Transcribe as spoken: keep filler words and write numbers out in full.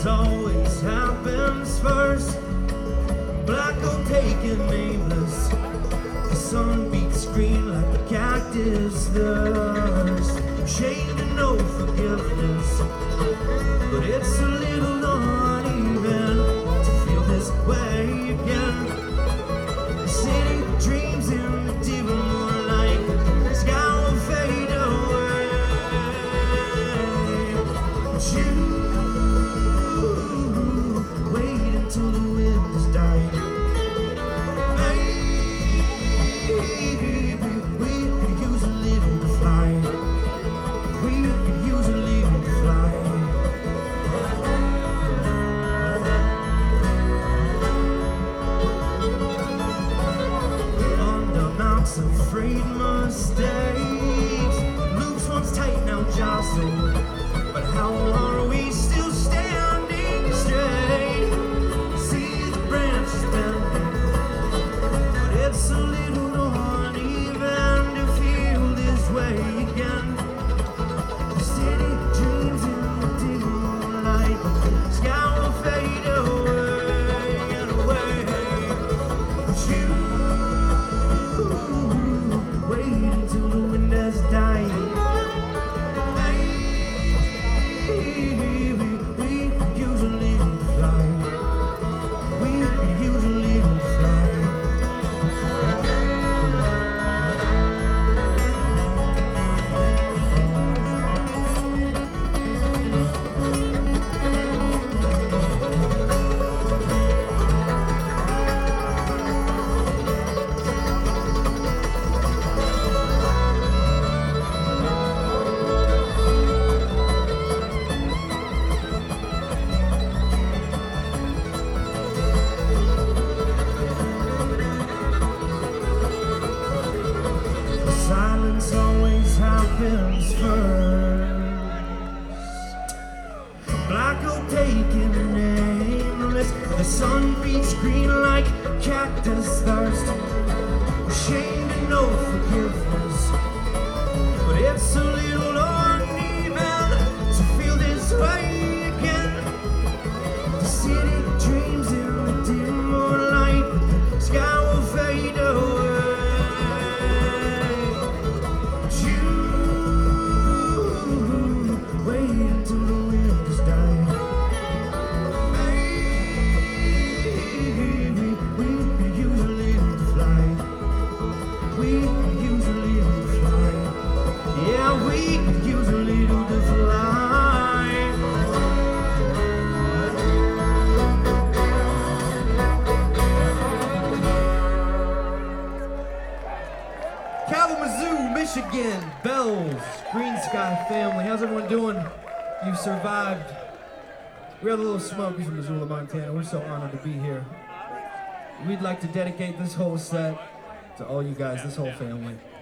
always happens first. Black hole taken nameless. The sun beats green like a cactus thirst. Shame to no forgiveness, but it's a little uneven to feel this way again. The city dreams in the dim moonlight, the sky will fade away. But you wait until the wind has died. Maybe we could use a little to fly. We could use a little to fly. Under mounts of freight mistakes, loops once tight now jostled. But how are we still standing straight? See the branches bending, but it's a little uneven to feel this way again. The city dreams in the dim moonlight, the sky will fade away and away. But you wait until the wind has died. Maybe we could use a little fly. We could use a little fly. Silence always happens first. Black hole taken nameless. The sun beats green like cactus thirst. Shame to no forgiveness, but it's a little uneven to feel this way again. The city dreams in the dim moonlight, the sky will fade away. Wait until the wind has died. Maybe we could use a little to fly. We could use a little to fly. Yeah, we could use a little to fly. Kalamazoo, Michigan, Bells, Green Sky family. How's everyone doing? You've survived. We got a little Smokey from Missoula, Montana. We're so honored to be here. We'd like to dedicate this whole set to all you guys, this whole family.